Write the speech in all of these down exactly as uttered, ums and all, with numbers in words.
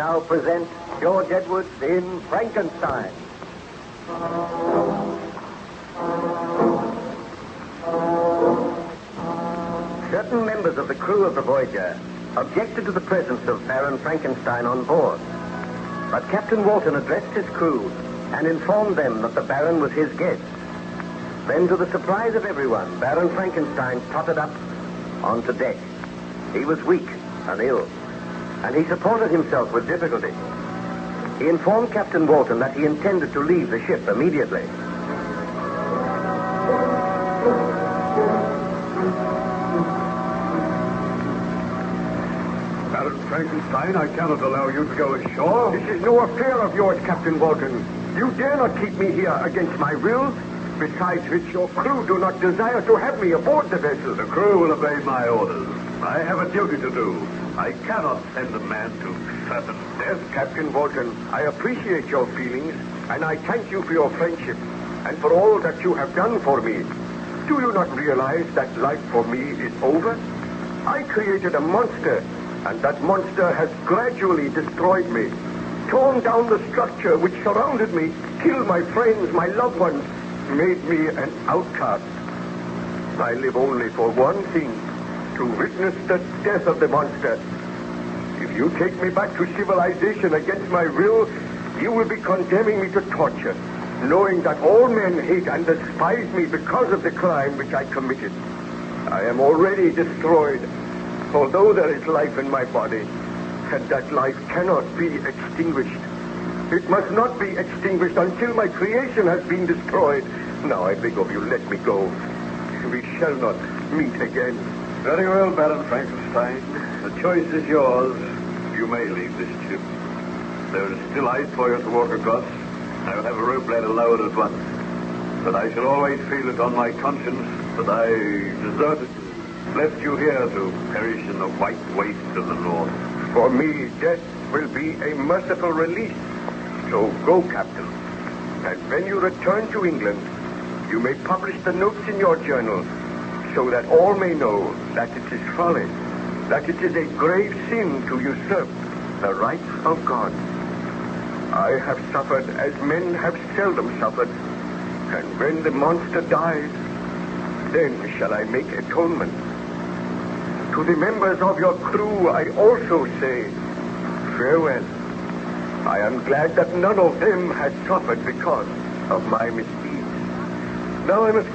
now present George Edwards in Frankenstein. Certain members of the crew of the Voyager objected to the presence of Baron Frankenstein on board. But Captain Walton addressed his crew and informed them that the Baron was his guest. Then, to the surprise of everyone, Baron Frankenstein tottered up onto deck. He was weak and ill, and he supported himself with difficulty. He informed Captain Walton that he intended to leave the ship immediately. Baron Frankenstein, I cannot allow you to go ashore. This is no affair of yours, Captain Walton. You dare not keep me here against my will. Besides which, your crew do not desire to have me aboard the vessel. The crew will obey my orders. I have a duty to do. I cannot send a man to certain death. Captain Walton, I appreciate your feelings, and I thank you for your friendship, and for all that you have done for me. Do you not realize that life for me is over? I created a monster, and that monster has gradually destroyed me, torn down the structure which surrounded me, killed my friends, my loved ones, made me an outcast. I live only for one thing, to witness the death of the monster. If you take me back to civilization against my will, you will be condemning me to torture, knowing that all men hate and despise me because of the crime which I committed. I am already destroyed, although there is life in my body, and that life cannot be extinguished. It must not be extinguished until my creation has been destroyed. Now, I beg of you, let me go. We shall not meet again. Very well, Baron Frankenstein. The choice is yours. You may leave this ship. There is still ice for you to walk across. I will have a rope ladder lowered at once. But I shall always feel it on my conscience that I deserted you, left you here to perish in the white waste of the north. For me, death will be a merciful release. So go, Captain. And when you return to England, you may publish the notes in your journal so that all may know that it is folly, that it is a grave sin to usurp the rights of God. I have suffered as men have seldom suffered, and when the monster dies, then shall I make atonement. To the members of your crew, I also say farewell. I am glad that none of them has suffered because of my misdeeds. Now I must...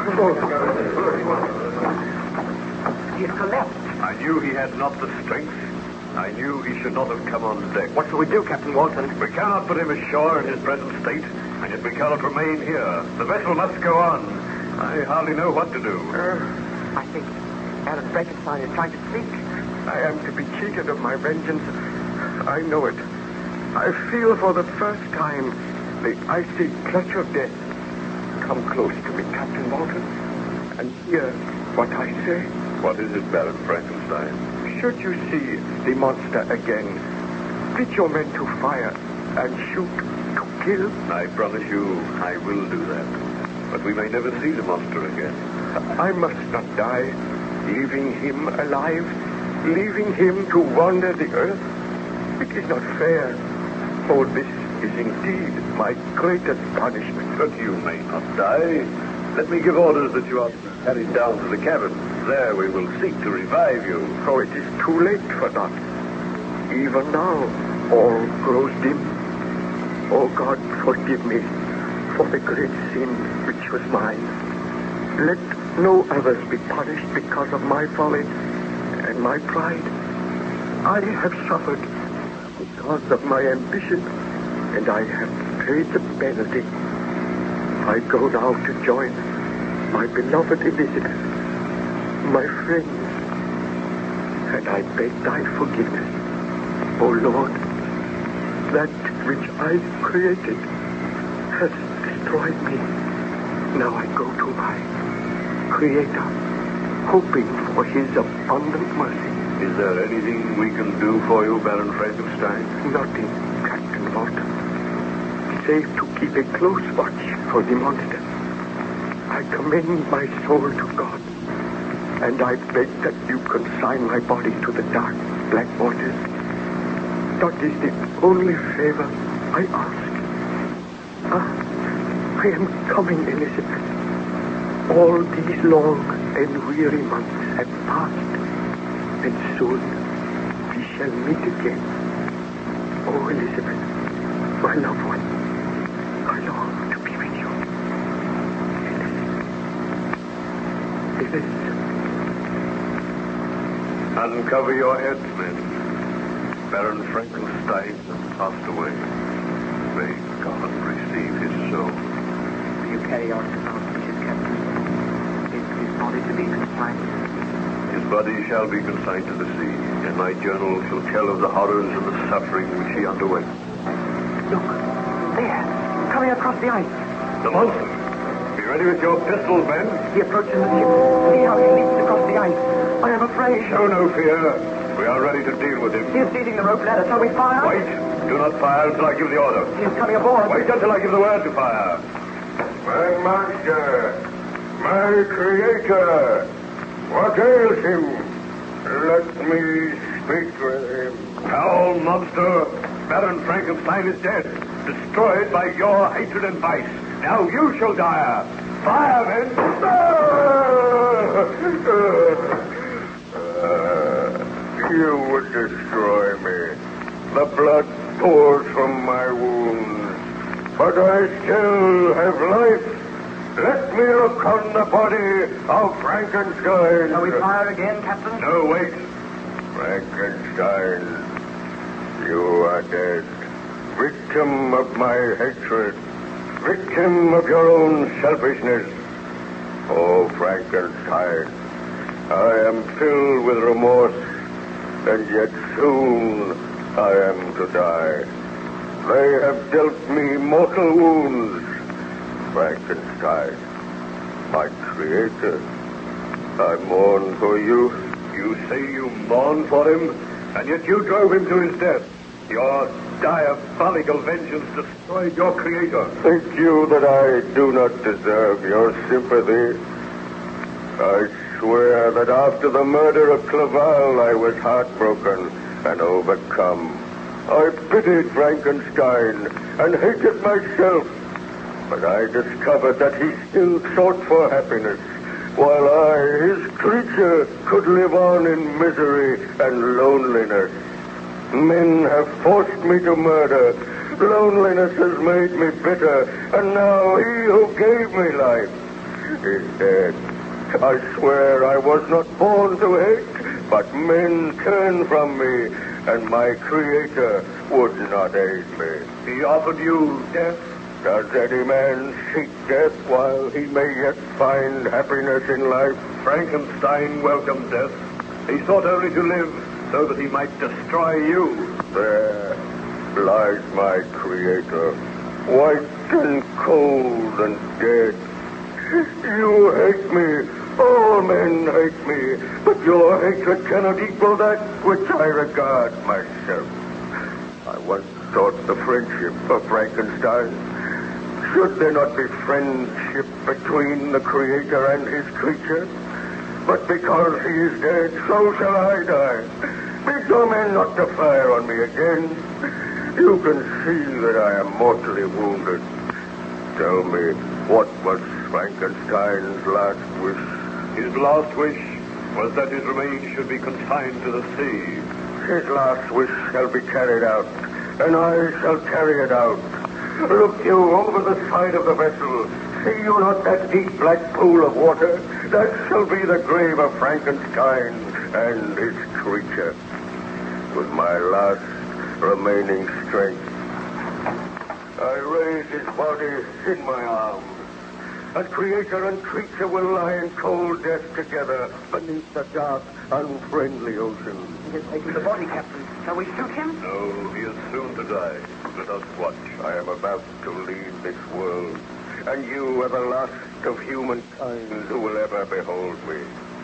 He has collapsed. I knew he had not the strength. I knew he should not have come on deck. What shall we do, Captain Walton? We cannot put him ashore in his present state, and yet we cannot remain here. The vessel must go on. I hardly know what to do. Uh, I think Baron Frankenstein is trying to speak. I am to be cheated of my vengeance. I know it. I feel for the first time the icy clutch of death. Come close to me, Captain Walton, and hear what I say. What is it, Baron Frankenstein? Should you see the monster again, teach your men to fire and shoot, to kill. I promise you I will do that. But we may never see the monster again. I must not die, leaving him alive, leaving him to wander the earth. It is not fair. For this is indeed my greatest punishment. But you may not die. Let me give orders that you are carried down to the cabin. There we will seek to revive you. Oh, it is too late for that. Even now, all grows dim. Oh, God, forgive me for the great sin which was mine. Let no others be punished because of my folly and my pride. I have suffered because of my ambition, and I have paid the penalty. I go now to join my beloved Elizabeth, my friends, and I beg thy forgiveness. O Lord, that which I created has destroyed me. Now I go to my Creator, hoping for his abundant mercy. Is there anything we can do for you, Baron Frankenstein? Nothing, Captain Walton. Save to keep a close watch for the monster. I commend my soul to God, and I beg that you consign my body to the dark, black waters. That is the only favor I ask. Ah, I am coming, Elizabeth. All these long and weary months have passed, and soon we shall meet again. Oh, Elizabeth, my loved one, I long to be with you. It is. It is. Uncover your heads, men. Baron Frankenstein has passed away. May God receive his soul. Will you carry on to Auspicious, Captain? Is his body to be consigned? His body shall be consigned to the sea, and my journal shall tell of the horrors and the suffering which he underwent. Look, there, coming across the ice. The monster! Be ready with your pistols, men. He approaches the ship. See how he leaps across the ice. I am afraid. Show no fear. We are ready to deal with him. He is seizing the rope ladder. Shall we fire? Wait. Do not fire until I give the order. He is coming aboard. Wait until I give the word to fire. My master, my creator, what ails him? Let me speak with him. Foul monster! Baron Frankenstein is dead, destroyed by your hatred and vice. Now you shall die. Fire, men! You would destroy me. The blood pours from my wounds, but I still have life. Let me look on the body of Frankenstein. Shall we fire again, Captain? No, wait. Frankenstein, you are dead. Victim of my hatred. Victim of your own selfishness. Oh, Frankenstein, I am filled with remorse, and yet soon I am to die. They have dealt me mortal wounds. Frankenstein, my creator, I mourn for you. You say you mourn for him, and yet you drove him to his death. Your diabolical vengeance destroyed your creator. Think you that I do not deserve your sympathy? I swear that after the murder of Clerval, I was heartbroken and overcome. I pitied Frankenstein and hated myself, but I discovered that he still sought for happiness, while I, his creature, could live on in misery and loneliness. Men have forced me to murder. Loneliness has made me bitter, and now he who gave me life is dead. I swear I was not born to hate, but men turned from me, and my creator would not aid me. He offered you death. Does any man seek death while he may yet find happiness in life? Frankenstein welcomed death. He sought only to live so that he might destroy you. There lies my creator, white and cold and dead. You hate me. All men hate me, but your hatred cannot equal that which I regard myself. I once sought the friendship of Frankenstein. Should there not be friendship between the creator and his creature? But because he is dead, so shall I die. Bid your men not to fire on me again. You can see that I am mortally wounded. Tell me, what was Frankenstein's last wish? His last wish was that his remains should be consigned to the sea. His last wish shall be carried out, and I shall carry it out. Look you over the side of the vessel. See you not that deep black pool of water? That shall be the grave of Frankenstein and his creature. With my last remaining strength, I raise his body in my arms. And creator and creature will lie in cold death together beneath the dark, unfriendly ocean. He has taken the body, Captain. Shall we shoot him? No, he is soon to die. Let us watch. I am about to leave this world, and you are the last of humankind who will ever behold me.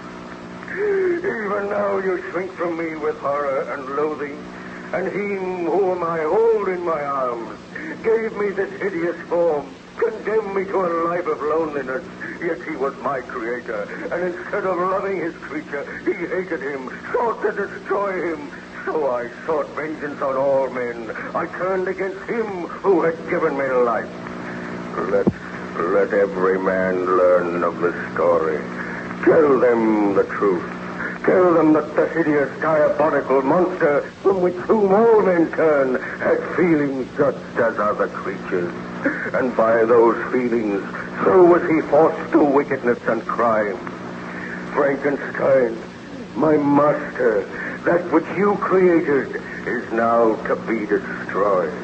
Even now you shrink from me with horror and loathing, and him whom I hold in my arms gave me this hideous form, condemned me to a life of loneliness, yet he was my creator, and instead of loving his creature, he hated him, sought to destroy him, So I sought vengeance on all men. I turned against him who had given me life. Let, let every man learn of this story. Tell them the truth. Tell them that the hideous, diabolical monster from which whom all men turn had feelings just as other creatures. And by those feelings, so was he forced to wickedness and crime. Frankenstein, my master, that which you created is now to be destroyed.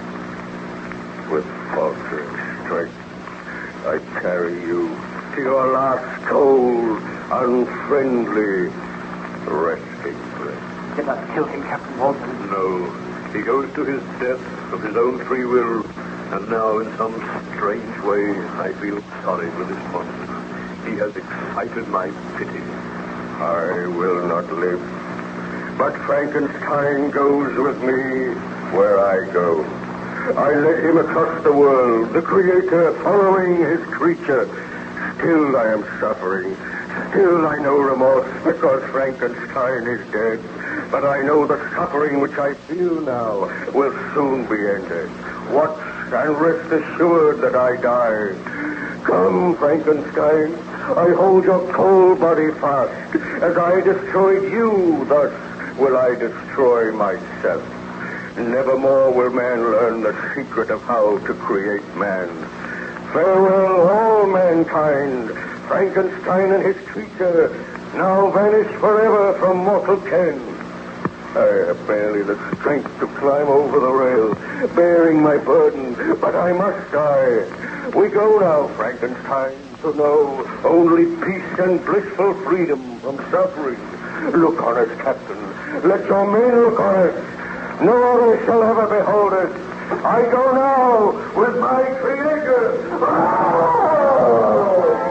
With faltering strength, I carry you to your last cold, unfriendly resting place. Did not kill him, Captain Walton. No. He goes to his death of his own free will, and now in some strange way I feel sorry for this monster. He has excited my pity. I will not live, but Frankenstein goes with me where I go. I led him across the world, the Creator following his creature. Still I am suffering. Still I know remorse because Frankenstein is dead. But I know the suffering which I feel now will soon be ended. Watch and rest assured that I die. Come, Frankenstein. I hold your cold body fast. As I destroyed you, thus will I destroy myself. Nevermore will man learn the secret of how to create man. Farewell, all mankind. Frankenstein and his creature now vanish forever from mortal ken. I have barely the strength to climb over the rail, bearing my burden, but I must die. We go now, Frankenstein, to know only peace and blissful freedom from suffering. Look on us, Captain. Let your men look on us. No other shall ever behold us. I go now with my Creator. Oh!